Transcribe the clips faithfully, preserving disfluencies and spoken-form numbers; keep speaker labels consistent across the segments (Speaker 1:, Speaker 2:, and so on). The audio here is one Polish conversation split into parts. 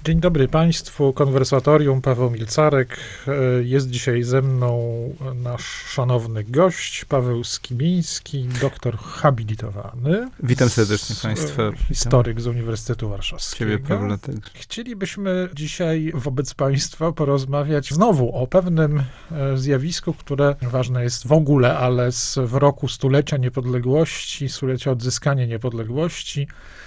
Speaker 1: Dzień dobry Państwu, konwersatorium, Paweł Milcarek. Jest dzisiaj ze mną nasz szanowny gość, Paweł Skimiński, doktor habilitowany.
Speaker 2: Witam serdecznie Państwa.
Speaker 1: Historyk z Uniwersytetu Warszawskiego.
Speaker 2: Ciebie, Pawle, też.
Speaker 1: Chcielibyśmy dzisiaj wobec Państwa porozmawiać znowu o pewnym zjawisku, które ważne jest w ogóle, ale z, w roku stulecia niepodległości, stulecia odzyskania niepodległości,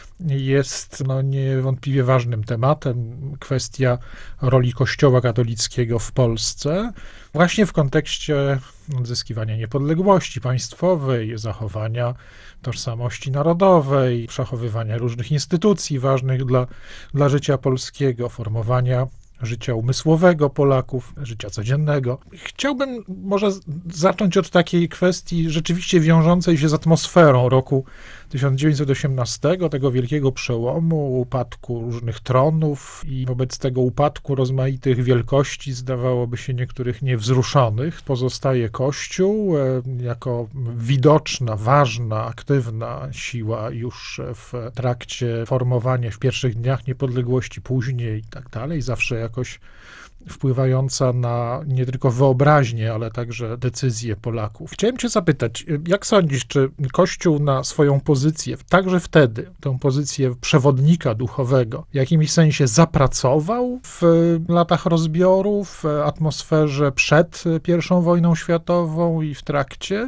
Speaker 1: jest no, niewątpliwie ważnym tematem kwestia roli Kościoła katolickiego w Polsce, właśnie w kontekście odzyskiwania niepodległości państwowej, zachowania tożsamości narodowej, przechowywania różnych instytucji ważnych dla, dla życia polskiego, formowania życia umysłowego Polaków, życia codziennego. Chciałbym może zacząć od takiej kwestii rzeczywiście wiążącej się z atmosferą roku tysiąc dziewięćset osiemnastego, tego wielkiego przełomu, upadku różnych tronów i wobec tego upadku rozmaitych wielkości, zdawałoby się niektórych niewzruszonych, pozostaje Kościół jako widoczna, ważna, aktywna siła już w trakcie formowania, w pierwszych dniach niepodległości, później i tak dalej, zawsze jakoś wpływająca na nie tylko wyobraźnię, ale także decyzje Polaków. Chciałem cię zapytać, jak sądzisz, czy Kościół na swoją pozycję, także wtedy, tę pozycję przewodnika duchowego, w jakimś sensie zapracował w latach rozbioru, w atmosferze przed pierwszą wojną światową i w trakcie?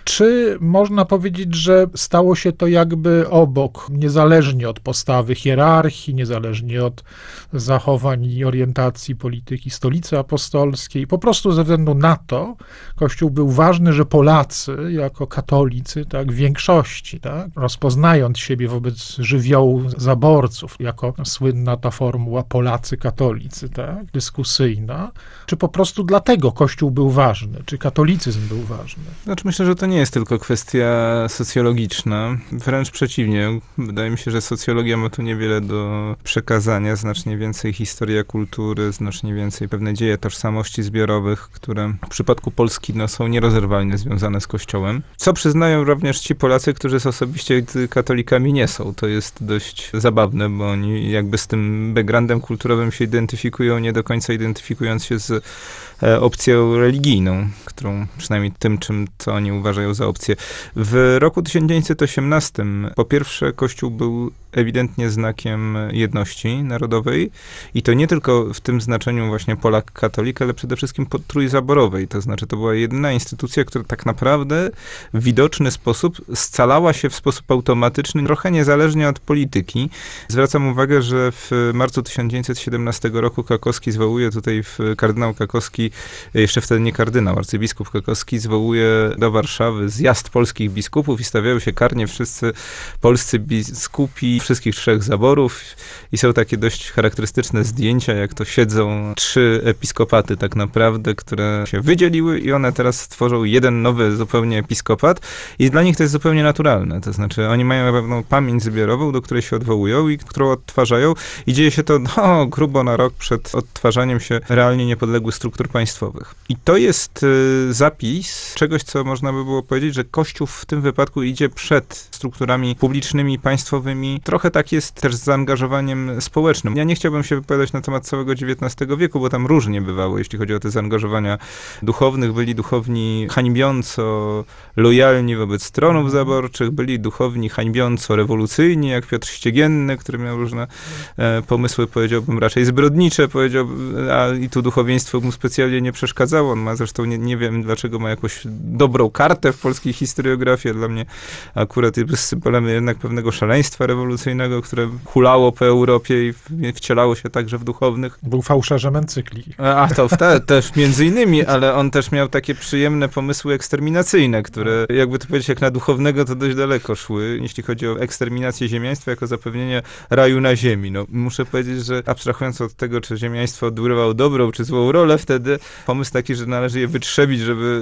Speaker 1: Czy można powiedzieć, że stało się to jakby obok, niezależnie od postawy hierarchii, niezależnie od zachowań i orientacji polityki Stolicy Apostolskiej, po prostu ze względu na to Kościół był ważny, że Polacy jako katolicy, tak, w większości, tak, rozpoznając siebie wobec żywiołu zaborców, jako słynna ta formuła Polacy katolicy, tak, dyskusyjna, czy po prostu dlatego Kościół był ważny, czy katolicyzm był ważny?
Speaker 2: Znaczy myślę, że to nie jest tylko kwestia socjologiczna, wręcz przeciwnie. Wydaje mi się, że socjologia ma tu niewiele do przekazania, znacznie więcej historia kultury, znacznie więcej pewne dzieje tożsamości zbiorowych, które w przypadku Polski no, są nierozerwalnie związane z Kościołem. Co przyznają również ci Polacy, którzy osobiście katolikami nie są. To jest dość zabawne, bo oni jakby z tym backgroundem kulturowym się identyfikują, nie do końca identyfikując się z e, opcją religijną, którą przynajmniej tym, czym co oni uważają za opcję. W roku tysiąc dziewięćset osiemnastym po pierwsze Kościół był ewidentnie znakiem jedności narodowej i to nie tylko w tym znaczeniu właśnie Polak-katolik, ale przede wszystkim trójzaborowej. To znaczy to była jedyna instytucja, która tak naprawdę w widoczny sposób scalała się w sposób automatyczny, trochę niezależnie od polityki. Zwracam uwagę, że w marcu tysiąc dziewięćset siedemnastego roku Kakowski zwołuje tutaj, w, kardynał Kakowski, jeszcze wtedy nie kardynał, arcybiskup Kakowski zwołuje do Warszawy zjazd polskich biskupów i stawiają się karnie wszyscy polscy biskupi wszystkich trzech zaborów i są takie dość charakterystyczne zdjęcia, jak to siedzą trzy episkopaty tak naprawdę, które się wydzieliły i one teraz stworzą jeden nowy zupełnie episkopat i dla nich to jest zupełnie naturalne. To znaczy oni mają pewną pamięć zbiorową, do której się odwołują i którą odtwarzają i dzieje się to no, grubo na rok przed odtwarzaniem się realnie niepodległych struktur państwowych. I to jest y, zapis czegoś, co można by było powiedzieć, że Kościół w tym wypadku idzie przed strukturami publicznymi, państwowymi. Trochę tak jest też z zaangażowaniem społecznym. Ja nie chciałbym się wypowiadać na temat całego dziewiętnastego wieku, bo tam różnie bywało, jeśli chodzi o te zaangażowania duchownych. Byli duchowni hańbiąco lojalni wobec tronów zaborczych, byli duchowni hańbiąco rewolucyjni, jak Piotr Ściegienny, który miał różne e, pomysły, powiedziałbym, raczej zbrodnicze, powiedziałbym, a i tu duchowieństwo mu specjalnie nie przeszkadzało. On ma zresztą, nie, nie wiem dlaczego, ma jakąś dobrą kartę w polskiej historiografii. Dla mnie akurat jest symbolem jednak pewnego szaleństwa rewolucyjnego, które hulało po Europie i wcielało się także w duchownych.
Speaker 1: Był fałszerzem encykli.
Speaker 2: A to te, też między innymi, ale on też miał takie przyjemne pomysły eksterminacyjne, które jakby to powiedzieć, jak na duchownego, to dość daleko szły, jeśli chodzi o eksterminację ziemiaństwa jako zapewnienie raju na ziemi. No, muszę powiedzieć, że abstrahując od tego, czy ziemiaństwo odgrywało dobrą czy złą rolę wtedy, pomysł taki, że należy je wytrzebić, żeby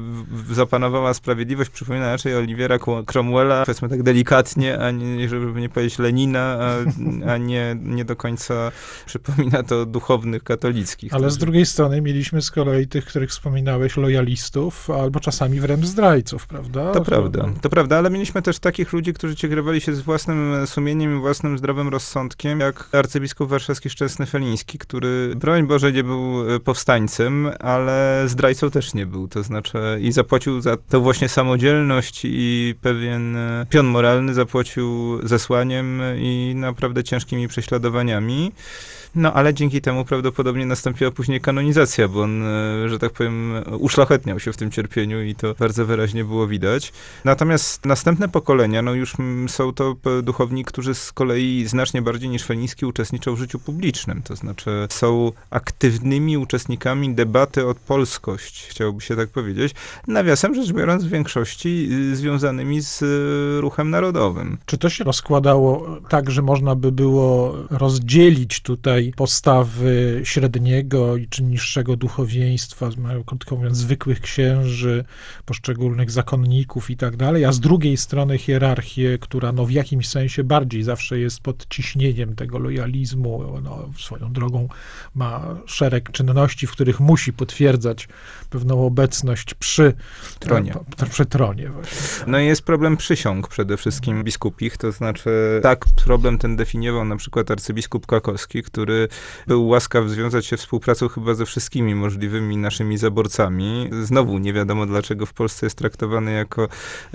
Speaker 2: zapanowała sprawiedliwość, przypomina raczej Olivera Cromwella, powiedzmy tak delikatnie, a nie, żeby nie powiedzieć, Lenina, a, a nie, nie do końca przypomina to duchownych katolickich.
Speaker 1: Ale z drugiej strony mieliśmy z kolei tych, których wspominałeś, lojalistów, albo czasami wręcz zdrajców, prawda?
Speaker 2: To prawda, to prawda, ale mieliśmy też takich ludzi, którzy kierowali się z własnym sumieniem i własnym zdrowym rozsądkiem, jak arcybiskup warszawski Szczęsny Feliński, który, broń Boże, nie był powstańcem, ale zdrajcą też nie był, to znaczy i zapłacił za tę właśnie samodzielność i pewien pion moralny zapłacił zesłaniem i naprawdę ciężkimi prześladowaniami. No, ale dzięki temu prawdopodobnie nastąpiła później kanonizacja, bo on, że tak powiem, uszlachetniał się w tym cierpieniu i to bardzo wyraźnie było widać. Natomiast następne pokolenia, no już są to duchowni, którzy z kolei znacznie bardziej niż Feliński uczestniczą w życiu publicznym, to znaczy są aktywnymi uczestnikami debaty o polskość, chciałoby się tak powiedzieć, nawiasem rzecz biorąc w większości związanymi z ruchem narodowym.
Speaker 1: Czy to się rozkładało tak, że można by było rozdzielić tutaj postawy średniego i czy niższego duchowieństwa, krótko mówiąc, zwykłych księży, poszczególnych zakonników i tak dalej, a z drugiej strony hierarchię, która no w jakimś sensie bardziej zawsze jest pod ciśnieniem tego lojalizmu, no swoją drogą ma szereg czynności, w których musi potwierdzać pewną obecność przy
Speaker 2: tronie.
Speaker 1: Przy tronie właśnie.
Speaker 2: No i jest problem przysiąg przede wszystkim biskupich, to znaczy tak problem ten definiował na przykład arcybiskup Krakowski, który był łaskaw związać się współpracą chyba ze wszystkimi możliwymi naszymi zaborcami. Znowu nie wiadomo, dlaczego w Polsce jest traktowany jako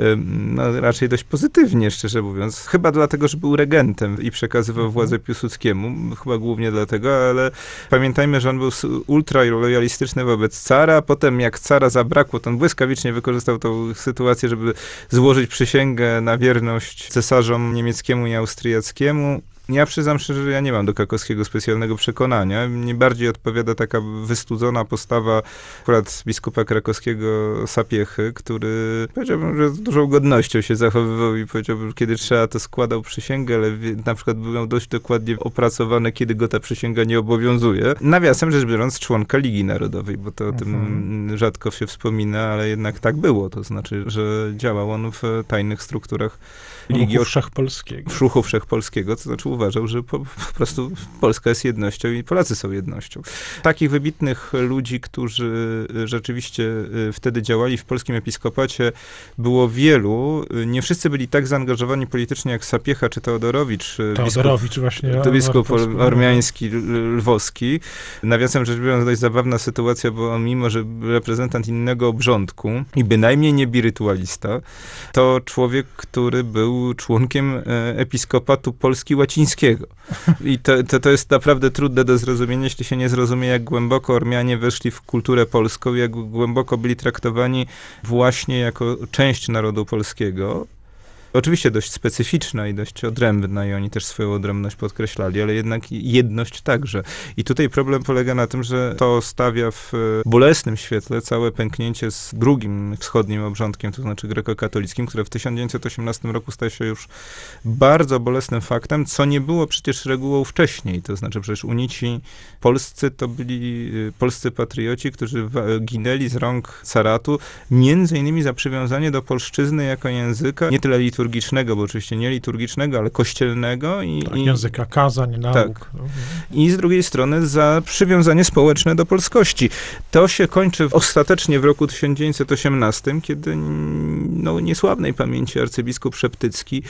Speaker 2: no, raczej dość pozytywnie, szczerze mówiąc. Chyba dlatego, że był regentem i przekazywał władzę Piłsudskiemu. Chyba głównie dlatego, ale pamiętajmy, że on był ultra lojalistyczny wobec cara. Potem jak cara zabrakło, to on błyskawicznie wykorzystał tą sytuację, żeby złożyć przysięgę na wierność cesarzom niemieckiemu i austriackiemu. Ja przyznam szczerze, że ja nie mam do Krakowskiego specjalnego przekonania. Mnie bardziej odpowiada taka wystudzona postawa akurat biskupa krakowskiego Sapiechy, który powiedziałbym, że z dużą godnością się zachowywał i powiedziałbym, że kiedy trzeba, to składał przysięgę, ale na przykład był dość dokładnie opracowane, kiedy go ta przysięga nie obowiązuje. Nawiasem rzecz biorąc, członka Ligi Narodowej, bo to o tym mhm. rzadko się wspomina, ale jednak tak było. To znaczy, że działał on w tajnych strukturach Ligi
Speaker 1: Ruchu Wszechpolskiego.
Speaker 2: W Ruchu Wszechpolskiego, to znaczy uważał, że po, po prostu Polska jest jednością i Polacy są jednością. Takich wybitnych ludzi, którzy rzeczywiście wtedy działali w polskim episkopacie, było wielu. Nie wszyscy byli tak zaangażowani politycznie jak Sapiecha czy Teodorowicz.
Speaker 1: Teodorowicz
Speaker 2: biskup,
Speaker 1: właśnie.
Speaker 2: To biskup ormiański, lwowski. Nawiasem rzecz biorąc, dość zabawna sytuacja, bo on mimo, że reprezentant innego obrządku i bynajmniej nie birytualista, to człowiek, który był członkiem episkopatu Polski łacińskiego. I to, to, to jest naprawdę trudne do zrozumienia, jeśli się nie zrozumie, jak głęboko Ormianie weszli w kulturę polską, jak głęboko byli traktowani właśnie jako część narodu polskiego. Oczywiście dość specyficzna i dość odrębna i oni też swoją odrębność podkreślali, ale jednak jedność także. I tutaj problem polega na tym, że to stawia w bolesnym świetle całe pęknięcie z drugim wschodnim obrządkiem, to znaczy grekokatolickim, które w tysiąc dziewięćset osiemnastym roku staje się już bardzo bolesnym faktem, co nie było przecież regułą wcześniej. To znaczy przecież unici polscy to byli polscy patrioci, którzy ginęli z rąk caratu, między innymi za przywiązanie do polszczyzny jako języka, nie tyle liturgicznego, liturgicznego, bo oczywiście nie liturgicznego, ale kościelnego. I,
Speaker 1: tak,
Speaker 2: i
Speaker 1: języka kazań, nauk.
Speaker 2: Tak. I z drugiej strony za przywiązanie społeczne do polskości. To się kończy ostatecznie w roku tysiąc dziewięćset osiemnastym, kiedy no, niesławnej pamięci arcybiskup Szeptycki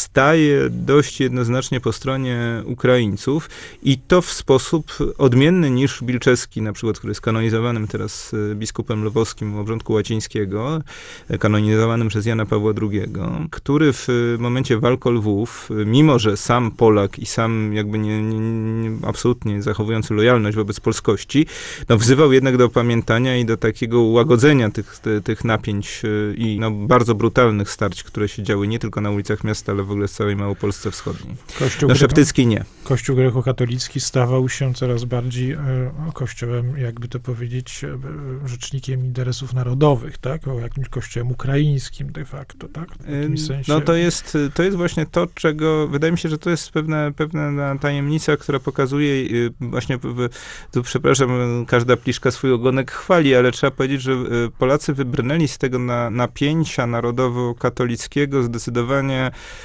Speaker 2: staje dość jednoznacznie po stronie Ukraińców i to w sposób odmienny niż Bilczewski, na przykład, który jest kanonizowanym teraz biskupem lwowskim w obrządku łacińskiego, kanonizowanym przez Jana Pawła drugiego, który w momencie walk o Lwów, mimo że sam Polak i sam jakby nie, nie, nie, absolutnie zachowujący lojalność wobec polskości, no wzywał jednak do opamiętania i do takiego łagodzenia tych, te, tych napięć i no, bardzo brutalnych starć, które się działy nie tylko na ulicach miasta, ale w ogóle w całej Małopolsce Wschodniej.
Speaker 1: Kościół
Speaker 2: no Szeptycki nie.
Speaker 1: Kościół grekokatolicki stawał się coraz bardziej e, kościołem, jakby to powiedzieć, e, rzecznikiem interesów narodowych, tak? O jakimś kościołem ukraińskim de facto, tak? W jakimś sensie.
Speaker 2: No to jest, to jest właśnie to, czego, wydaje mi się, że to jest pewna, pewna tajemnica, która pokazuje właśnie, tu przepraszam, każda pliszka swój ogonek chwali, ale trzeba powiedzieć, że Polacy wybrnęli z tego na, napięcia narodowo-katolickiego zdecydowanie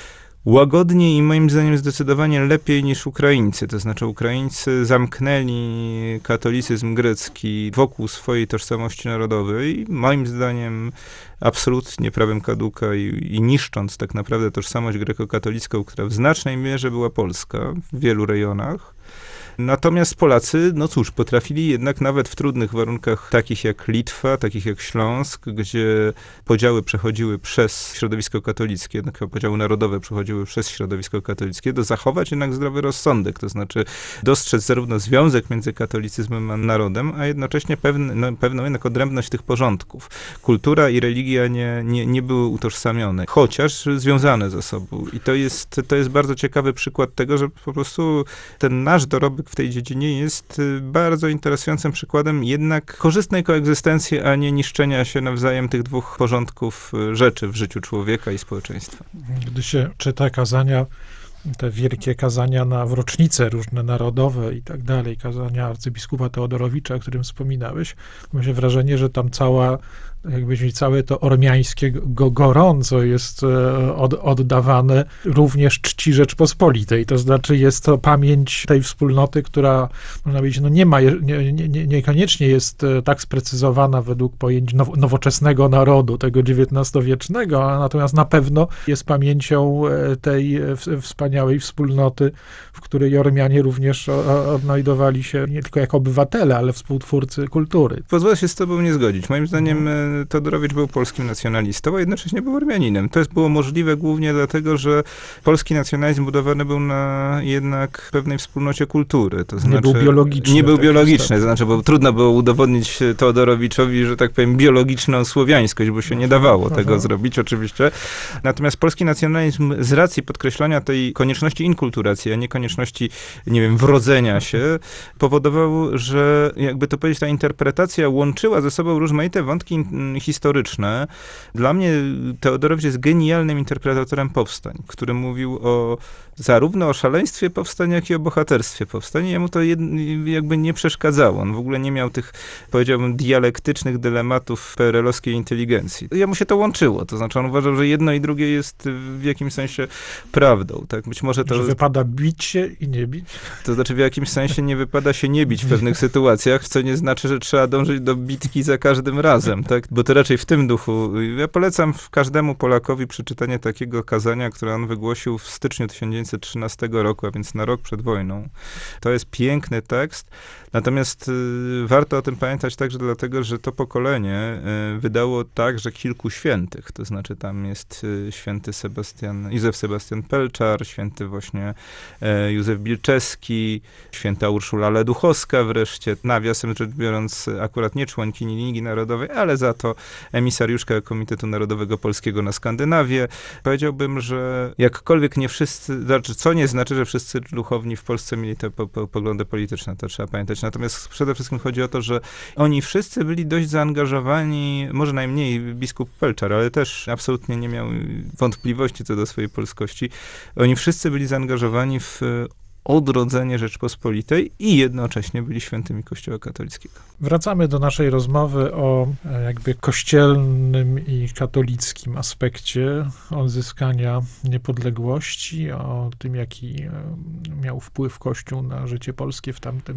Speaker 2: łagodniej i moim zdaniem zdecydowanie lepiej niż Ukraińcy. To znaczy Ukraińcy zamknęli katolicyzm grecki wokół swojej tożsamości narodowej, moim zdaniem absolutnie prawem kaduka i, i niszcząc tak naprawdę tożsamość grekokatolicką, która w znacznej mierze była polska w wielu rejonach. Natomiast Polacy, no cóż, potrafili jednak nawet w trudnych warunkach, takich jak Litwa, takich jak Śląsk, gdzie podziały przechodziły przez środowisko katolickie, jednak podziały narodowe przechodziły przez środowisko katolickie, do zachować jednak zdrowy rozsądek, to znaczy dostrzec zarówno związek między katolicyzmem a narodem, a jednocześnie pewne, no, pewną jednak odrębność tych porządków. Kultura i religia nie, nie, nie były utożsamione, chociaż związane ze sobą. I to jest, to jest bardzo ciekawy przykład tego, że po prostu ten nasz dorobek w tej dziedzinie jest bardzo interesującym przykładem jednak korzystnej koegzystencji, a nie niszczenia się nawzajem tych dwóch porządków rzeczy w życiu człowieka i społeczeństwa.
Speaker 1: Gdy się czyta kazania, te wielkie kazania na w rocznice różne narodowe i tak dalej, kazania arcybiskupa Teodorowicza, o którym wspominałeś, ma się wrażenie, że tam cała jakbyś całe to ormiańskie go, gorąco jest od, oddawane również czci Rzeczpospolitej. To znaczy jest to pamięć tej wspólnoty, która, można powiedzieć, no nie ma, nie, nie, niekoniecznie jest tak sprecyzowana według pojęć now, nowoczesnego narodu, tego dziewiętnastowiecznego, a natomiast na pewno jest pamięcią tej wspaniałej wspólnoty, w której Ormianie również odnajdowali się nie tylko jako obywatele, ale współtwórcy kultury.
Speaker 2: Pozwolę się z tobą nie zgodzić. Moim zdaniem Teodorowicz był polskim nacjonalistą, a jednocześnie był Ormianinem. To jest było możliwe głównie dlatego, że polski nacjonalizm budowany był na jednak pewnej wspólnocie kultury. To znaczy,
Speaker 1: nie był biologiczny.
Speaker 2: Nie był
Speaker 1: tak
Speaker 2: biologiczny, to znaczy, bo trudno było udowodnić Teodorowiczowi, że tak powiem, biologiczną słowiańskość, bo się nie dawało Aha. tego zrobić oczywiście. Natomiast polski nacjonalizm z racji podkreślania tej konieczności inkulturacji, a nie konieczności, nie wiem, wrodzenia się, powodował, że jakby to powiedzieć, ta interpretacja łączyła ze sobą rozmaite wątki historyczne. Dla mnie Teodorowicz jest genialnym interpretatorem powstań, który mówił o zarówno o szaleństwie powstań, jak i o bohaterstwie powstań. Jemu to jed, jakby nie przeszkadzało. On w ogóle nie miał tych, powiedziałbym, dialektycznych dylematów P R L-owskiej inteligencji. Jemu się to łączyło. To znaczy on uważał, że jedno i drugie jest w jakimś sensie prawdą. Tak? Być może to...
Speaker 1: Że wypada bić się i nie bić?
Speaker 2: To znaczy w jakimś sensie nie wypada się nie bić w pewnych sytuacjach, co nie znaczy, że trzeba dążyć do bitki za każdym razem. Tak? Bo to raczej w tym duchu. Ja polecam każdemu Polakowi przeczytanie takiego kazania, które on wygłosił w styczniu tysiąc dziewięćset trzynastego roku, a więc na rok przed wojną. To jest piękny tekst, natomiast y, warto o tym pamiętać także dlatego, że to pokolenie y, wydało także kilku świętych, to znaczy tam jest y, święty Sebastian, Józef Sebastian Pelczar, święty właśnie y, Józef Bilczewski, święta Urszula Leduchowska wreszcie, nawiasem rzecz biorąc akurat nie członkini Ligi Narodowej, ale za to emisariuszka Komitetu Narodowego Polskiego na Skandynawię. Powiedziałbym, że jakkolwiek nie wszyscy, znaczy, co nie znaczy, że wszyscy duchowni w Polsce mieli te po, po, poglądy polityczne, to trzeba pamiętać. Natomiast przede wszystkim chodzi o to, że oni wszyscy byli dość zaangażowani, może najmniej biskup Pelczar, ale też absolutnie nie miał wątpliwości co do swojej polskości. Oni wszyscy byli zaangażowani w odrodzenie Rzeczpospolitej i jednocześnie byli świętymi Kościoła katolickiego.
Speaker 1: Wracamy do naszej rozmowy o jakby kościelnym i katolickim aspekcie odzyskania niepodległości, o tym, jaki miał wpływ Kościół na życie polskie w tamtym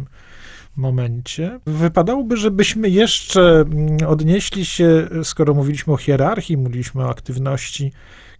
Speaker 1: momencie. Wypadałoby, żebyśmy jeszcze odnieśli się, skoro mówiliśmy o hierarchii, mówiliśmy o aktywności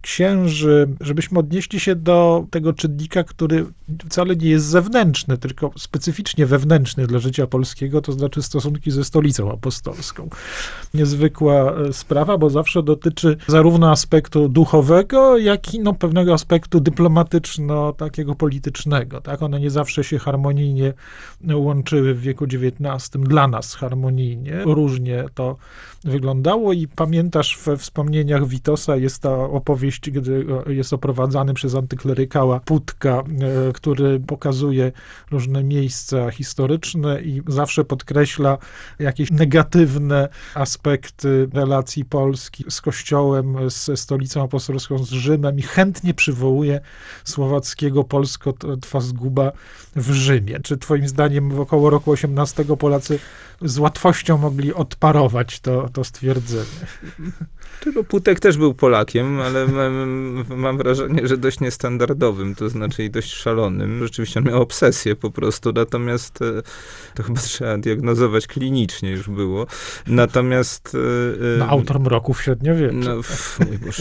Speaker 1: księży, żebyśmy odnieśli się do tego czynnika, który wcale nie jest zewnętrzny, tylko specyficznie wewnętrzny dla życia polskiego, to znaczy stosunki ze Stolicą Apostolską. Niezwykła sprawa, bo zawsze dotyczy zarówno aspektu duchowego, jak i no, pewnego aspektu dyplomatyczno, takiego politycznego. Tak? One nie zawsze się harmonijnie łączyły w wieku dziewiętnastym, dla nas harmonijnie. Różnie to wyglądało i pamiętasz we wspomnieniach Witosa jest ta opowieść, gdy jest oprowadzany przez antyklerykała Putka, który pokazuje różne miejsca historyczne i zawsze podkreśla jakieś negatywne aspekty relacji Polski z Kościołem, ze Stolicą Apostolską, z Rzymem i chętnie przywołuje słowackiego Polsko twa zguba w Rzymie. Czy twoim zdaniem w około roku osiemnastego Polacy z łatwością mogli odparować to, to stwierdzenie?
Speaker 2: Tylko Putek też był Polakiem, ale mam, mam wrażenie, że dość niestandardowym, to znaczy i dość szalonym. Rzeczywiście on miał obsesję po prostu, natomiast to chyba trzeba diagnozować klinicznie już było. Natomiast...
Speaker 1: No, autor mroku w średniowieczu.
Speaker 2: No, pff, mój Boże.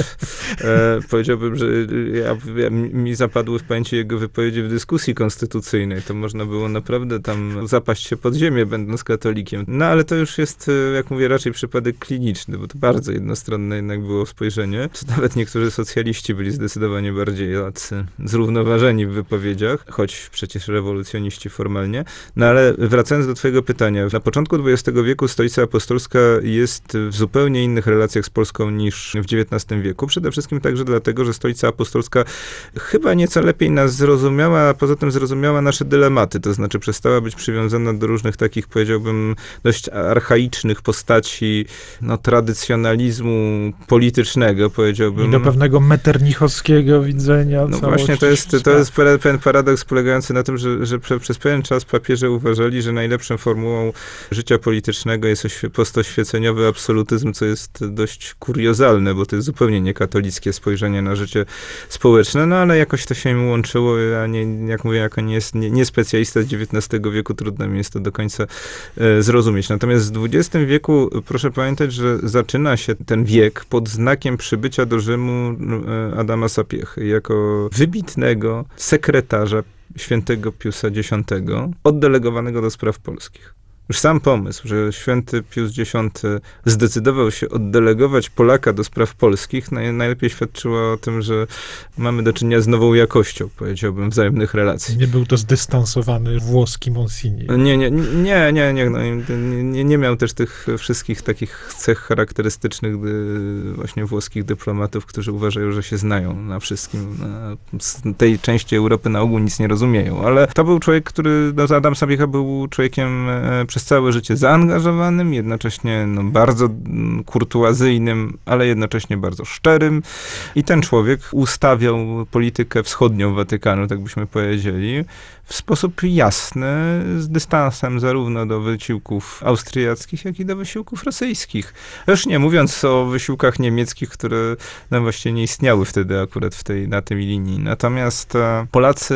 Speaker 2: E, powiedziałbym, że ja, ja, mi zapadły w pamięci jego wypowiedzi w dyskusji konstytucyjnej. To można było naprawdę tam zapaść się pod ziemię, będąc katolikiem. No, ale to już jest, jak mówię, raczej przypadek kliniczny, bo to bardzo jednostronne jednak było spojrzenie. Czy nawet niektórzy socjaliści byli zdecydowanie bardziej tacy zrównoważeni w wypowiedziach, choć przecież rewolucjoniści formalnie. No, ale wracając do twojego pytania. Na początku dwudziestego wieku Stolica Apostolska jest w zupełnie innych relacjach z Polską niż w dziewiętnastym wieku. Przede wszystkim także dlatego, że Stolica Apostolska chyba nieco lepiej nas zrozumiała, a poza tym zrozumiała nasze dylematy, to znaczy przestała być przywiązana do różnych takich, powiedziałbym, dość archaicznych postaci, no, tradycjonalizmu politycznego, powiedziałbym.
Speaker 1: I do pewnego meternichowskiego widzenia.
Speaker 2: No właśnie, to jest, to jest pewien paradoks polegający na tym, że, że prze, przez pewien czas papieże uważali, że najlepszą formułą życia politycznego jest oświe, postoświeceniowy absolutyzm, co jest dość kuriozalne, bo to jest zupełnie niekatolickie spojrzenie na życie społeczne, no ale jakoś to się im łączyło, a nie, jak mówię, jako nie, jest, nie, nie specjalista z dziewiętnastego wieku, trudno mi jest to do końca e, zrozumieć. Natomiast w dwudziestym wieku proszę pamiętać, że zaczyna się ten wiek pod znakiem przybycia do Rzymu e, Adama Sapiechy, jako wybitnego sekretarza świętego Piusa Dziesiątego, oddelegowanego do spraw polskich. Już sam pomysł, że święty Pius Dziesiąty zdecydował się oddelegować Polaka do spraw polskich, naj, najlepiej świadczyło o tym, że mamy do czynienia z nową jakością, powiedziałbym, wzajemnych relacji.
Speaker 1: Nie był to zdystansowany włoski Monsini.
Speaker 2: Nie, nie, nie, nie, nie, no, nie, nie miał też tych wszystkich takich cech charakterystycznych dy, właśnie włoskich dyplomatów, którzy uważają, że się znają na wszystkim. Na, z tej części Europy na ogół nic nie rozumieją, ale to był człowiek, który, no, Adam Sapiecha był człowiekiem e, przez całe życie zaangażowanym, jednocześnie no, bardzo kurtuazyjnym, ale jednocześnie bardzo szczerym. I ten człowiek ustawiał politykę wschodnią Watykanu, tak byśmy powiedzieli, w sposób jasny, z dystansem zarówno do wysiłków austriackich, jak i do wysiłków rosyjskich. Już nie mówiąc o wysiłkach niemieckich, które no, właściwie nie istniały wtedy akurat w tej, na tej linii. Natomiast e, Polacy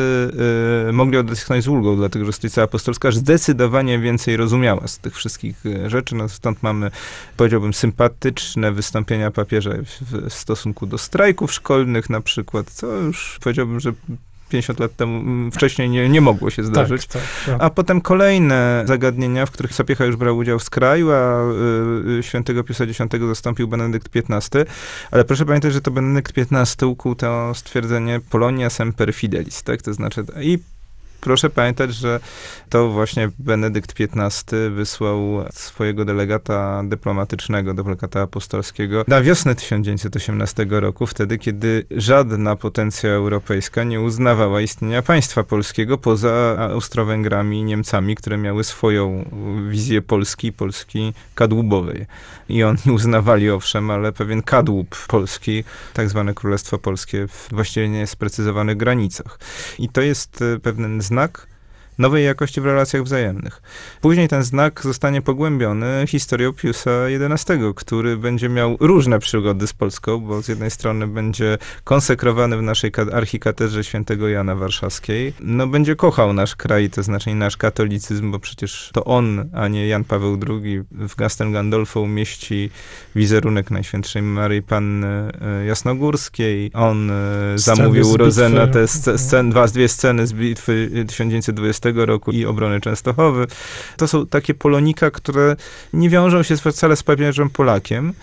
Speaker 2: e, mogli odetchnąć z ulgą, dlatego że Stolica Apostolska zdecydowanie więcej rozumiała z tych wszystkich rzeczy. No, stąd mamy, powiedziałbym, sympatyczne wystąpienia papieża w, w stosunku do strajków szkolnych na przykład, co już powiedziałbym, że pięćdziesiąt lat temu wcześniej nie, nie mogło się zdarzyć. Tak, tak, tak. A potem kolejne zagadnienia, w których Sapiecha już brał udział w skraju, a y, świętego Piusa Dziesiątego zastąpił Benedykt piętnasty. Ale proszę pamiętać, że to Benedykt piętnasty ukuł to stwierdzenie Polonia semper fidelis, tak? To znaczy i proszę pamiętać, że to właśnie Benedykt piętnasty wysłał swojego delegata dyplomatycznego, delegata apostolskiego na wiosnę tysiąc dziewięćset osiemnastego roku, wtedy, kiedy żadna potencja europejska nie uznawała istnienia państwa polskiego poza Austro-Węgrami i Niemcami, które miały swoją wizję Polski, Polski kadłubowej. I oni uznawali, owszem, ale pewien kadłub polski, tak zwane Królestwo Polskie, w właściwie niesprecyzowanych granicach. I to jest pewien znak nowej jakości w relacjach wzajemnych. Później ten znak zostanie pogłębiony historią Piusa jedenastego, który będzie miał różne przygody z Polską, bo z jednej strony będzie konsekrowany w naszej archikatedrze świętego Jana Warszawskiej. No będzie kochał nasz kraj, to znaczy nasz katolicyzm, bo przecież to on, a nie Jan Paweł drugi w Castel Gandolfo umieści wizerunek Najświętszej Maryi Panny Jasnogórskiej. On sceny zamówił Rozenę te scen, dwa, dwie sceny z bitwy tysiąc dziewięćset dwudziestego roku i obrony Częstochowy. To są takie polonika, które nie wiążą się wcale z papieżem Polakiem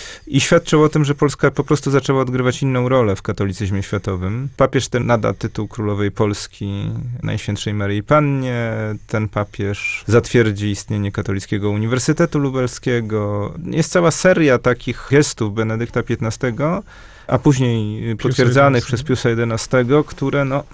Speaker 2: i świadczył o tym, że Polska po prostu zaczęła odgrywać inną rolę w katolicyzmie światowym. Papież ten nada tytuł Królowej Polski Najświętszej Maryi Pannie. Ten papież zatwierdzi istnienie Katolickiego Uniwersytetu Lubelskiego. Jest cała seria takich gestów Benedykta piętnastego, a później potwierdzanych przez Piusa jedenastego, które no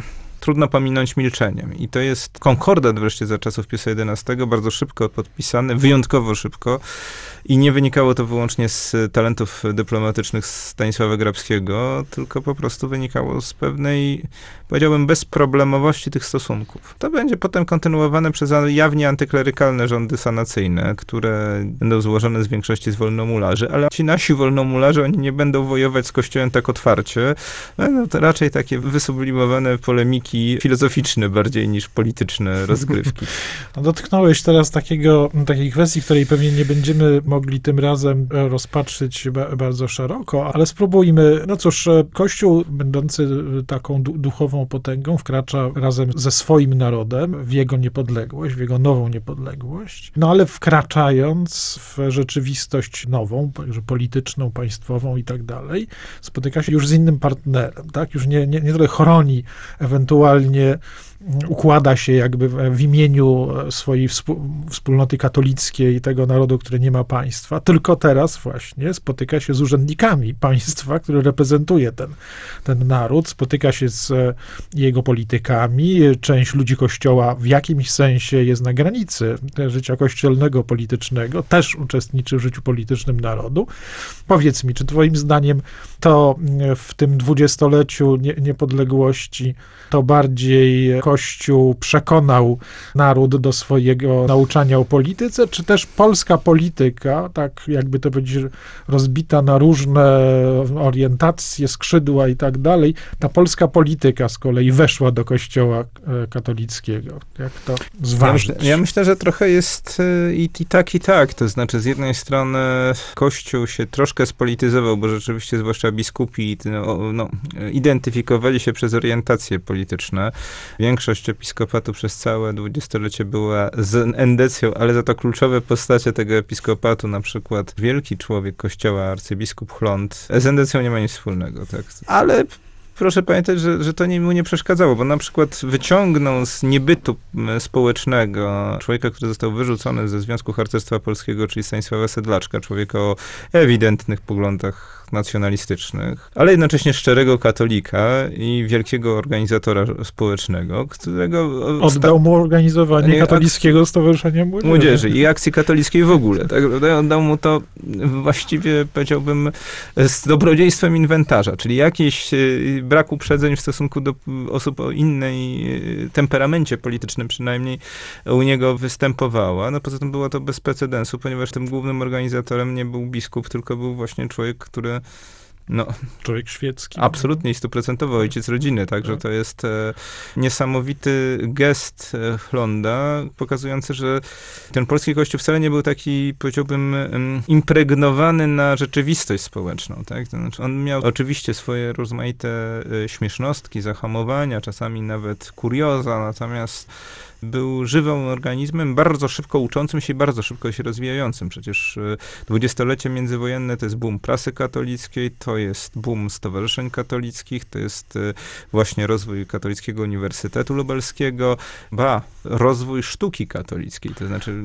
Speaker 2: trudno pominąć milczeniem. I to jest konkordat wreszcie za czasów Piusa jedenastego, bardzo szybko podpisany, wyjątkowo szybko. I nie wynikało to wyłącznie z talentów dyplomatycznych Stanisława Grabskiego, tylko po prostu wynikało z pewnej, powiedziałbym, bezproblemowości tych stosunków. To będzie potem kontynuowane przez jawnie antyklerykalne rządy sanacyjne, które będą złożone z większości z wolnomularzy, ale ci nasi wolnomularze, oni nie będą wojować z Kościołem tak otwarcie. No to raczej takie wysublimowane polemiki filozoficzne bardziej niż polityczne rozgrywki.
Speaker 1: No, dotknąłeś teraz takiego, takiej kwestii, której pewnie nie będziemy mogli tym razem rozpatrzyć ba- bardzo szeroko, ale spróbujmy. No cóż, Kościół, będący taką du- duchową potęgą, wkracza razem ze swoim narodem w jego niepodległość, w jego nową niepodległość, no ale wkraczając w rzeczywistość nową, także polityczną, państwową i tak dalej, spotyka się już z innym partnerem, tak? Już nie, nie, nie tyle chroni, ewentualnie układa się jakby w imieniu swojej wspólnoty katolickiej, tego narodu, który nie ma państwa, tylko teraz właśnie spotyka się z urzędnikami państwa, który reprezentuje ten, ten naród, spotyka się z jego politykami. Część ludzi Kościoła w jakimś sensie jest na granicy życia kościelnego, politycznego, też uczestniczy w życiu politycznym narodu. Powiedz mi, czy twoim zdaniem to w tym dwudziestoleciu niepodległości to bardziej Kościół przekonał naród do swojego nauczania o polityce, czy też polska polityka, tak jakby to powiedzieć, rozbita na różne orientacje, skrzydła i tak dalej, ta polska polityka z kolei weszła do Kościoła katolickiego. Jak to zważyć?
Speaker 2: Ja myślę, ja myślę, że trochę jest i, i tak, i tak. To znaczy, z jednej strony Kościół się troszkę spolityzował, bo rzeczywiście zwłaszcza biskupi no, no, identyfikowali się przez orientacje polityczne. Większość episkopatu przez całe dwudziestolecie była z endecją, ale za to kluczowe postacie tego episkopatu, na przykład wielki człowiek Kościoła, arcybiskup Chląd, z endecją nie ma nic wspólnego. Tak? Ale proszę pamiętać, że, że to nie, mu nie przeszkadzało, bo na przykład wyciągnął z niebytu społecznego człowieka, który został wyrzucony ze Związku Harcerstwa Polskiego, czyli Stanisława Sedlaczka, człowieka o ewidentnych poglądach nacjonalistycznych, ale jednocześnie szczerego katolika i wielkiego organizatora społecznego, którego...
Speaker 1: Oddał mu organizowanie katolickiego Stowarzyszenia Młodzieży.
Speaker 2: Młodzieży i akcji katolickiej w ogóle. Tak? Oddał mu to właściwie, powiedziałbym, z dobrodziejstwem inwentarza, czyli jakiś brak uprzedzeń w stosunku do osób o innej temperamencie politycznym przynajmniej u niego występowała. No poza tym było to bez precedensu, ponieważ tym głównym organizatorem nie był biskup, tylko był właśnie człowiek, który no,
Speaker 1: człowiek świecki.
Speaker 2: Absolutnie i stuprocentowo ojciec rodziny, także to jest e, niesamowity gest e, Chląda, pokazujący, że ten polski kościół wcale nie był taki, powiedziałbym, um, impregnowany na rzeczywistość społeczną, tak? To znaczy on miał oczywiście swoje rozmaite e, śmiesznostki, zahamowania, czasami nawet kurioza, natomiast był żywym organizmem, bardzo szybko uczącym się i bardzo szybko się rozwijającym. Przecież dwudziestolecie międzywojenne to jest boom prasy katolickiej, to jest boom stowarzyszeń katolickich, to jest właśnie rozwój Katolickiego Uniwersytetu Lubelskiego, ba, rozwój sztuki katolickiej, to znaczy...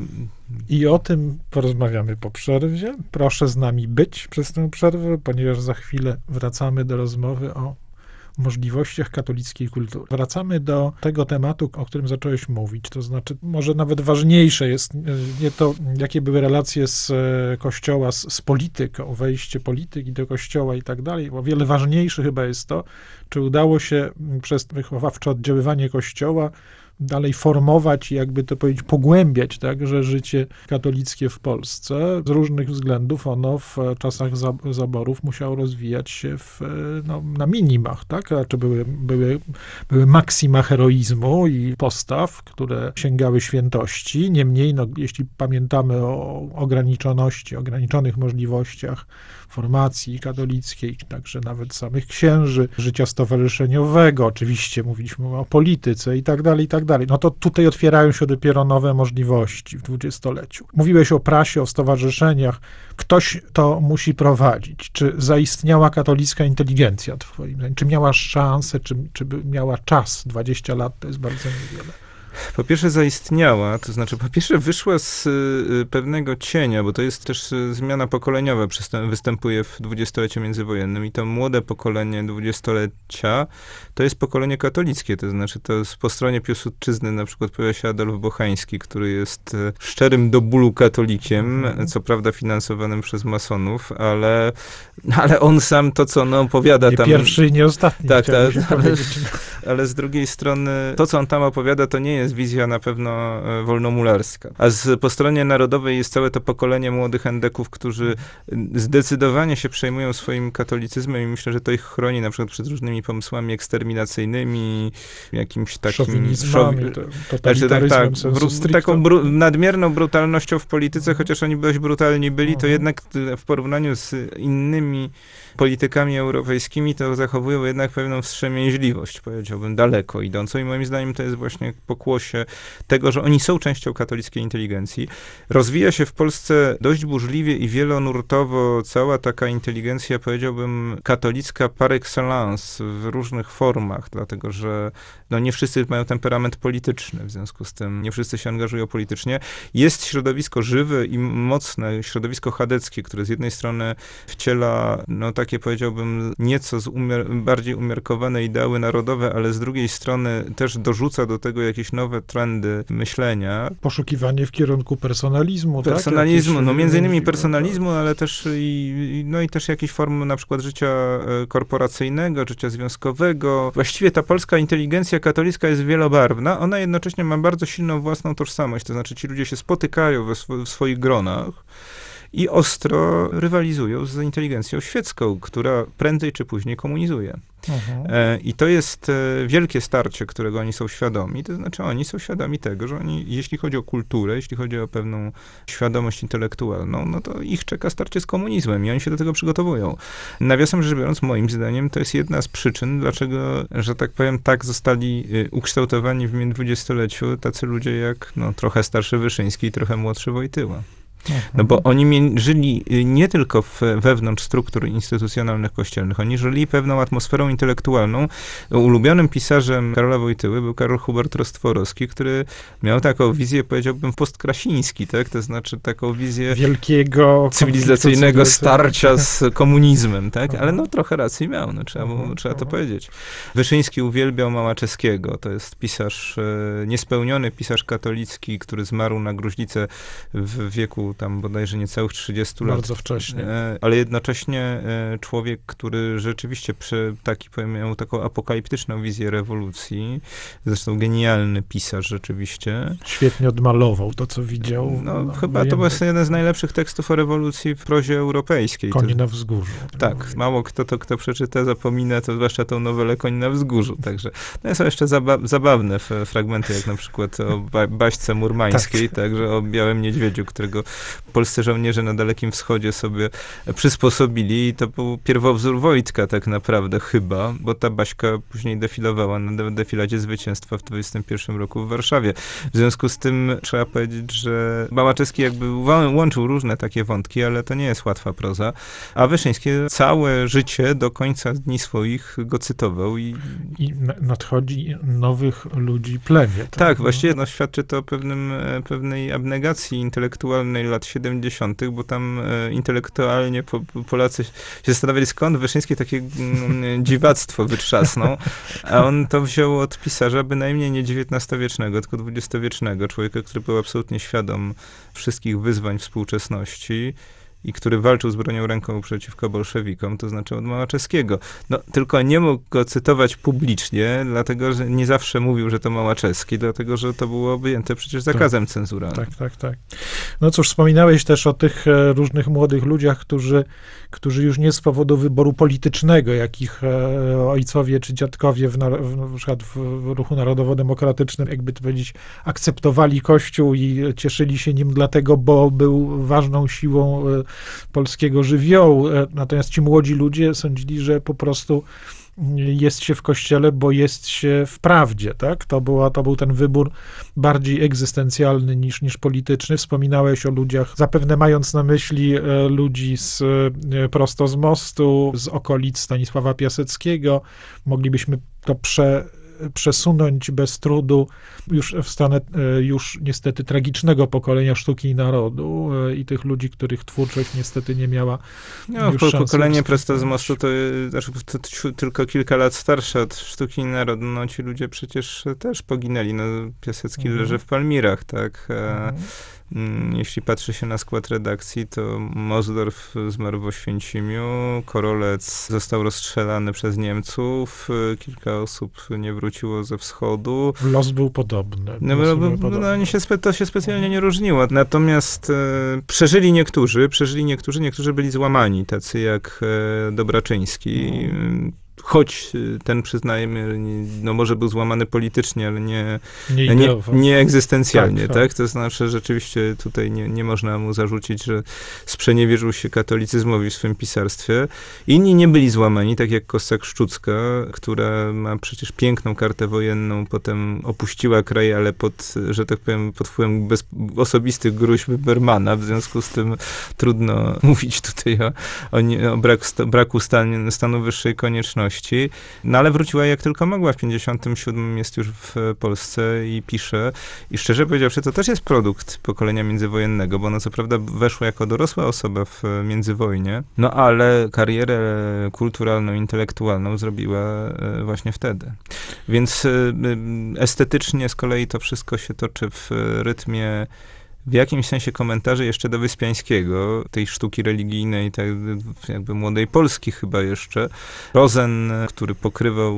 Speaker 1: I o tym porozmawiamy po przerwie. Proszę z nami być przez tę przerwę, ponieważ za chwilę wracamy do rozmowy o możliwościach katolickiej kultury. Wracamy do tego tematu, o którym zacząłeś mówić, to znaczy może nawet ważniejsze jest nie to, jakie były relacje z Kościoła, z, z polityką, wejście polityki do Kościoła i tak dalej, o wiele ważniejsze chyba jest to, czy udało się przez wychowawcze oddziaływanie Kościoła dalej formować i jakby to powiedzieć, pogłębiać także życie katolickie w Polsce. Z różnych względów ono w czasach zaborów musiało rozwijać się w, no, na minimach, tak? Znaczy były, były, były maksima heroizmu i postaw, które sięgały świętości. Niemniej, no, jeśli pamiętamy o ograniczoności, ograniczonych możliwościach formacji katolickiej, także nawet samych księży, życia stowarzyszeniowego, oczywiście mówiliśmy o polityce i tak dalej, i tak dalej. No to tutaj otwierają się dopiero nowe możliwości w dwudziestoleciu. Mówiłeś o prasie, o stowarzyszeniach. Ktoś to musi prowadzić. Czy zaistniała katolicka inteligencja twoim zdaniem? Czy miała szansę, czy, czy by miała czas? dwadzieścia lat to jest bardzo niewiele.
Speaker 2: Po pierwsze zaistniała, to znaczy po pierwsze wyszła z y, pewnego cienia, bo to jest też y, zmiana pokoleniowa, przystęp, występuje w dwudziestoleciu międzywojennym i to młode pokolenie dwudziestolecia to jest pokolenie katolickie, to znaczy to jest po stronie Piłsudczyzny na przykład pojawia się Adolf Bochański, który jest y, szczerym do bólu katolikiem, mm. co prawda finansowanym przez masonów, ale, ale on sam to, co on opowiada
Speaker 1: nie
Speaker 2: tam...
Speaker 1: pierwszy i nie ostatni.
Speaker 2: Tak, tak, ale, ale z drugiej strony to, co on tam opowiada, to nie jest wizja na pewno wolnomularska. A z, po stronie narodowej jest całe to pokolenie młodych endeków, którzy zdecydowanie się przejmują swoim katolicyzmem i myślę, że to ich chroni na przykład przed różnymi pomysłami eksterminacyjnymi, jakimś takim...
Speaker 1: Szowinizmami,
Speaker 2: szowi...
Speaker 1: totalitaryzmem
Speaker 2: tak, tak,
Speaker 1: sensu
Speaker 2: bru,
Speaker 1: stricto.
Speaker 2: taką bru, nadmierną brutalnością w polityce, chociaż oni dość brutalni byli, to jednak w porównaniu z innymi politykami europejskimi to zachowują jednak pewną wstrzemięźliwość, powiedziałbym, daleko idącą i moim zdaniem to jest właśnie pokłosie tego, że oni są częścią katolickiej inteligencji. Rozwija się w Polsce dość burzliwie i wielonurtowo cała taka inteligencja, powiedziałbym, katolicka par excellence w różnych formach, dlatego że no, nie wszyscy mają temperament polityczny, w związku z tym nie wszyscy się angażują politycznie. Jest środowisko żywe i mocne, środowisko chadeckie, które z jednej strony wciela, no takie powiedziałbym, nieco umiar- bardziej umiarkowane ideały narodowe, ale z drugiej strony też dorzuca do tego jakieś nowe trendy myślenia.
Speaker 1: Poszukiwanie w kierunku personalizmu,
Speaker 2: Personalizmu,
Speaker 1: tak?
Speaker 2: no
Speaker 1: Jakieś,
Speaker 2: między innymi
Speaker 1: możliwe,
Speaker 2: personalizmu, ale też i, no i też jakieś formy na przykład życia korporacyjnego, życia związkowego. Właściwie ta polska inteligencja katolicka jest wielobarwna, ona jednocześnie ma bardzo silną własną tożsamość, to znaczy ci ludzie się spotykają we sw- w swoich gronach i ostro rywalizują z inteligencją świecką, która prędzej czy później komunizuje. Mhm. E, I to jest e, wielkie starcie, którego oni są świadomi. To znaczy oni są świadomi tego, że oni, jeśli chodzi o kulturę, jeśli chodzi o pewną świadomość intelektualną, no to ich czeka starcie z komunizmem i oni się do tego przygotowują. Nawiasem rzecz biorąc, moim zdaniem, to jest jedna z przyczyn, dlaczego, że tak powiem, tak zostali y, ukształtowani w dwudziestoleciu tacy ludzie jak no, trochę starszy Wyszyński i trochę młodszy Wojtyła. No bo oni mie- żyli nie tylko w, wewnątrz struktur instytucjonalnych kościelnych, oni żyli pewną atmosferą intelektualną. Ulubionym pisarzem Karola Wojtyły był Karol Hubert Rostworowski, który miał taką wizję, powiedziałbym, postkrasiński, tak? To znaczy taką wizję
Speaker 1: wielkiego
Speaker 2: cywilizacyjnego starcia z komunizmem, tak? Ale no trochę racji miał, no, trzeba, mu, trzeba to powiedzieć. Wyszyński uwielbiał Małaczeskiego, to jest pisarz, e, niespełniony pisarz katolicki, który zmarł na gruźlicę w wieku tam bodajże niecałych trzydziestu lat.
Speaker 1: Bardzo wcześnie.
Speaker 2: Ale jednocześnie człowiek, który rzeczywiście przy taki, powiem, miał taką apokaliptyczną wizję rewolucji, zresztą genialny pisarz rzeczywiście.
Speaker 1: Świetnie odmalował to, co widział.
Speaker 2: No, no chyba to był jeden z najlepszych tekstów o rewolucji w prozie europejskiej.
Speaker 1: Koń
Speaker 2: to,
Speaker 1: na wzgórzu.
Speaker 2: Tak, mało kto to, kto przeczyta, zapomina, to zwłaszcza tą nowelę Koń na wzgórzu. Także no są jeszcze zaba- zabawne f- fragmenty, jak na przykład o ba- baśce murmańskiej, tak. Także o białym niedźwiedziu, którego polscy żołnierze na Dalekim Wschodzie sobie przysposobili i to był pierwowzór Wojtka tak naprawdę chyba, bo ta baśka później defilowała na defiladzie zwycięstwa w dwudziestym pierwszym roku w Warszawie. W związku z tym trzeba powiedzieć, że Małaczeski jakby łączył różne takie wątki, ale to nie jest łatwa proza, a Wyszyński całe życie do końca dni swoich go cytował. I,
Speaker 1: I nadchodzi nowych ludzi plemię. Tak,
Speaker 2: tak właściwie no, świadczy to o pewnym, pewnej abnegacji intelektualnej lat siedemdziesiątych, bo tam e, intelektualnie po, Polacy się zastanawiali, skąd Wyszyński takie mm, dziwactwo wytrzasnął, a on to wziął od pisarza bynajmniej nie dziewiętnastowiecznego, tylko dwudziestowiecznego, człowieka, który był absolutnie świadom wszystkich wyzwań współczesności i który walczył z bronią ręką przeciwko bolszewikom, to znaczy od Małaczeskiego. No, tylko nie mógł go cytować publicznie, dlatego, że nie zawsze mówił, że to Małaczeski, dlatego, że to było objęte przecież zakazem tak, cenzuralnym.
Speaker 1: Tak, tak, tak. No cóż, wspominałeś też o tych e, różnych młodych ludziach, którzy, którzy już nie z powodu wyboru politycznego, jakich e, ojcowie czy dziadkowie w, na, w, na przykład w, w ruchu narodowo-demokratycznym, jakby to powiedzieć, akceptowali Kościół i cieszyli się nim dlatego, bo był ważną siłą e, polskiego żywiołu. Natomiast ci młodzi ludzie sądzili, że po prostu jest się w Kościele, bo jest się w prawdzie, tak? To, była, to był ten wybór bardziej egzystencjalny niż, niż polityczny. Wspominałeś o ludziach, zapewne mając na myśli ludzi z, prosto z mostu, z okolic Stanisława Piaseckiego. Moglibyśmy to prze przesunąć bez trudu już w stronę już niestety tragicznego pokolenia sztuki i narodu i tych ludzi, których twórczość niestety nie miała
Speaker 2: no,
Speaker 1: już
Speaker 2: po,
Speaker 1: szansy
Speaker 2: pokolenie prosto z
Speaker 1: występować.
Speaker 2: mostu to, znaczy, to, to tylko kilka lat starsze od sztuki i narodu. No ci ludzie przecież też poginęli. No, Piasecki
Speaker 1: Mhm.
Speaker 2: leży w Palmirach, tak?
Speaker 1: Mhm.
Speaker 2: Jeśli patrzy się na skład redakcji, to Mosdorf zmarł w Oświęcimiu, Korolec został rozstrzelany przez Niemców, kilka osób nie wróciło ze wschodu.
Speaker 1: Los był podobny.
Speaker 2: No,
Speaker 1: Losy
Speaker 2: bo,
Speaker 1: były
Speaker 2: no,
Speaker 1: podobne.
Speaker 2: oni się spe, to się specjalnie nie różniło. Natomiast e, przeżyli niektórzy, przeżyli niektórzy, niektórzy byli złamani, tacy jak e, Dobraczyński.
Speaker 1: Mhm.
Speaker 2: Choć ten, przyznajmy, no może był złamany politycznie, ale nie,
Speaker 1: Nie,
Speaker 2: nie, nie egzystencjalnie,
Speaker 1: tak,
Speaker 2: tak, tak? To znaczy, rzeczywiście tutaj nie, nie można mu zarzucić, że sprzeniewierzył się katolicyzmowi w swym pisarstwie. Inni nie byli złamani, tak jak Kossak-Szczucka, która ma przecież piękną kartę wojenną, potem opuściła kraj, ale pod, że tak powiem, pod wpływem bez, osobistych gruźb Bermana, w związku z tym trudno mówić tutaj o, o, nie, o brak, braku stan, stanu wyższej konieczności. No ale wróciła jak tylko mogła. W pięćdziesiątym siódmym jest już w Polsce i pisze. I szczerze powiedziawszy, to też jest produkt pokolenia międzywojennego, bo ona co prawda weszła jako dorosła osoba w międzywojnie, no ale karierę kulturalną, intelektualną zrobiła właśnie wtedy. Więc estetycznie z kolei to wszystko się toczy w rytmie w jakimś sensie komentarzy jeszcze do Wyspiańskiego, tej sztuki religijnej, tak jakby młodej Polski chyba jeszcze. Rozen, który pokrywał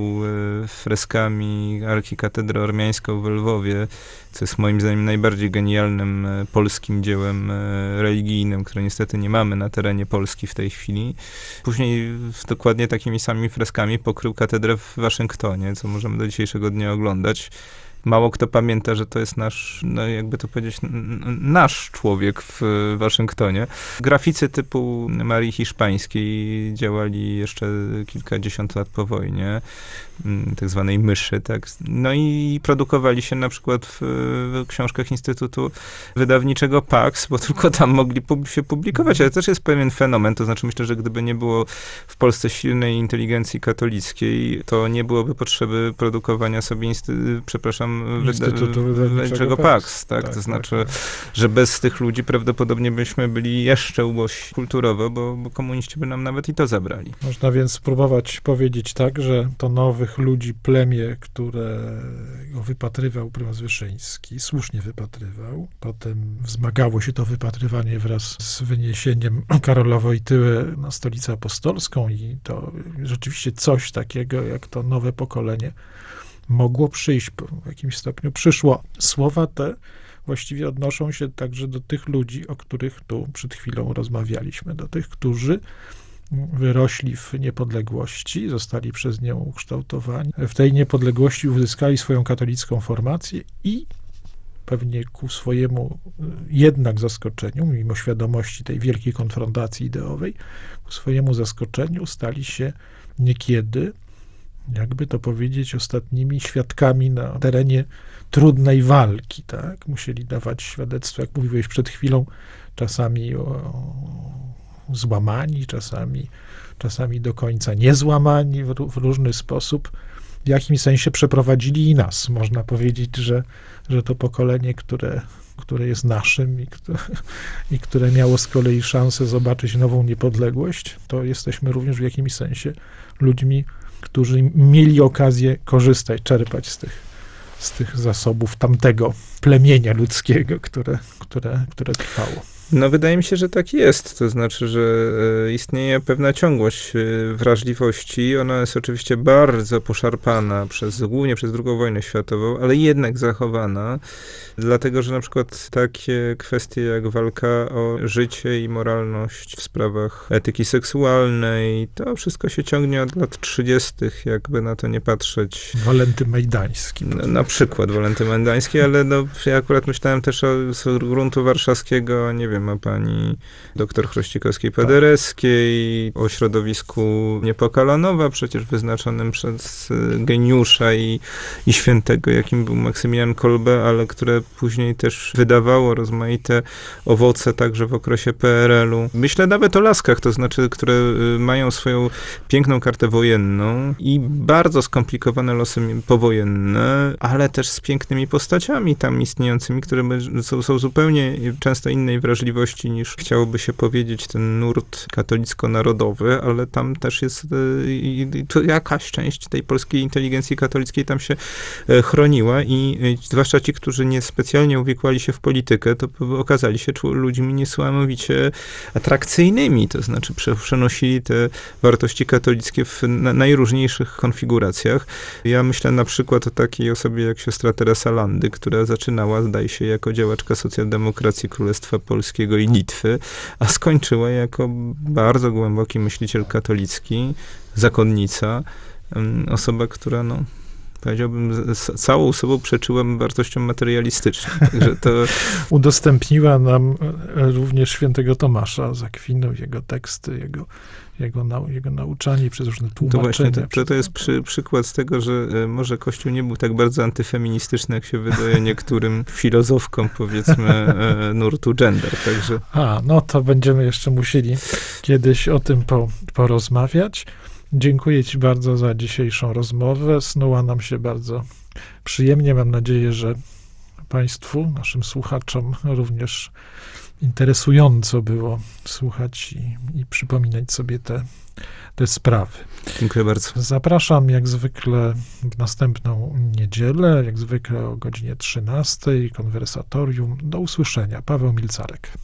Speaker 2: freskami arkikatedrę ormiańską w Lwowie, co jest moim zdaniem najbardziej genialnym polskim dziełem religijnym, które niestety nie mamy na terenie Polski w tej chwili. Później dokładnie takimi samymi freskami pokrył katedrę w Waszyngtonie, co możemy do dzisiejszego dnia oglądać. Mało kto pamięta, że to jest nasz, no jakby to powiedzieć, nasz człowiek w Waszyngtonie. Graficy typu Marii Hiszpańskiej działali jeszcze kilkadziesiąt lat po wojnie, tak zwanej myszy, tak. No i produkowali się na przykład w, w książkach Instytutu Wydawniczego Pax, bo tylko tam mogli pub- się publikować, ale też jest pewien fenomen, to znaczy myślę, że gdyby nie było w Polsce silnej inteligencji katolickiej, to nie byłoby potrzeby produkowania sobie, insty- przepraszam,
Speaker 1: Instytutu
Speaker 2: wyda- Wydawniczego Pax, Pax, tak?
Speaker 1: tak?
Speaker 2: To
Speaker 1: tak,
Speaker 2: znaczy,
Speaker 1: tak.
Speaker 2: że bez tych ludzi prawdopodobnie byśmy byli jeszcze ubożsi kulturowo, bo, bo komuniści by nam nawet i to zabrali.
Speaker 1: Można więc spróbować powiedzieć tak, że to nowych ludzi plemię, które go wypatrywał prymas Wyszyński, słusznie wypatrywał. Potem wzmagało się to wypatrywanie wraz z wyniesieniem Karola Wojtyły na stolicę apostolską i to rzeczywiście coś takiego, jak to nowe pokolenie mogło przyjść, w jakimś stopniu przyszło. Słowa te właściwie odnoszą się także do tych ludzi, o których tu przed chwilą rozmawialiśmy, do tych, którzy wyrośli w niepodległości, zostali przez nią ukształtowani. W tej niepodległości uzyskali swoją katolicką formację i pewnie ku swojemu jednak zaskoczeniu, mimo świadomości tej wielkiej konfrontacji ideowej, ku swojemu zaskoczeniu stali się niekiedy, jakby to powiedzieć, ostatnimi świadkami na terenie trudnej walki, tak? Musieli dawać świadectwo, jak mówiłeś przed chwilą, czasami o, o złamani, czasami, czasami do końca niezłamani w, w różny sposób. W jakimś sensie przeprowadzili i nas. Można powiedzieć, że, że to pokolenie, które, które jest naszym i które, i które miało z kolei szansę zobaczyć nową niepodległość, to jesteśmy również w jakimś sensie ludźmi, którzy mieli okazję korzystać, czerpać z tych, z tych zasobów tamtego plemienia ludzkiego, które, które, które trwało.
Speaker 2: No wydaje mi się, że tak jest. To znaczy, że istnieje pewna ciągłość wrażliwości. Ona jest oczywiście bardzo poszarpana przez, głównie przez drugą wojnę światową, ale jednak zachowana. Dlatego, że na przykład takie kwestie jak walka o życie i moralność w sprawach etyki seksualnej, to wszystko się ciągnie od lat trzydziestych, jakby na to nie patrzeć.
Speaker 1: Walenty Majdański.
Speaker 2: No, na przykład Walenty Majdański, ale no, ja akurat myślałem też o z gruntu warszawskiego, nie wiem, o pani doktor Chrościkowskiej-Paderewskiej, o środowisku Niepokalanowa, przecież wyznaczonym przez geniusza i, i świętego, jakim był Maksymilian Kolbe, ale które później też wydawało rozmaite owoce także w okresie P R L-u. Myślę nawet o Laskach, to znaczy, które mają swoją piękną kartę wojenną i bardzo skomplikowane losy powojenne, ale też z pięknymi postaciami tam istniejącymi, które są, są zupełnie często innej wrażliwości niż chciałoby się powiedzieć ten nurt katolicko-narodowy, ale tam też jest to jakaś część tej polskiej inteligencji katolickiej tam się chroniła i zwłaszcza ci, którzy niespecjalnie uwikłali się w politykę, to okazali się ludźmi niesamowicie atrakcyjnymi, to znaczy przenosili te wartości katolickie w najróżniejszych konfiguracjach. Ja myślę na przykład o takiej osobie jak siostra Teresa Landy, która zaczynała, zdaje się, jako działaczka socjaldemokracji Królestwa Polskiego i Litwy, a skończyła jako bardzo głęboki myśliciel katolicki, zakonnica, osoba, która, no, powiedziałbym, z całą sobą przeczyłem wartościom materialistycznym. Także to...
Speaker 1: Udostępniła nam również świętego Tomasza z Akwinu, jego teksty, jego, jego, nau, jego nauczanie przez różne tłumaczenia.
Speaker 2: To właśnie, to, to, to jest przy, przykład tego, że może Kościół nie był tak bardzo antyfeministyczny, jak się wydaje niektórym filozofkom, powiedzmy, nurtu gender. Także...
Speaker 1: A, no to będziemy jeszcze musieli kiedyś o tym po, porozmawiać. Dziękuję ci bardzo za dzisiejszą rozmowę. Snuła nam się bardzo przyjemnie. Mam nadzieję, że państwu, naszym słuchaczom również interesująco było słuchać i, i przypominać sobie te, te sprawy.
Speaker 2: Dziękuję bardzo.
Speaker 1: Zapraszam jak zwykle w następną niedzielę, jak zwykle o godzinie trzynastej, konwersatorium. Do usłyszenia. Paweł Milcarek.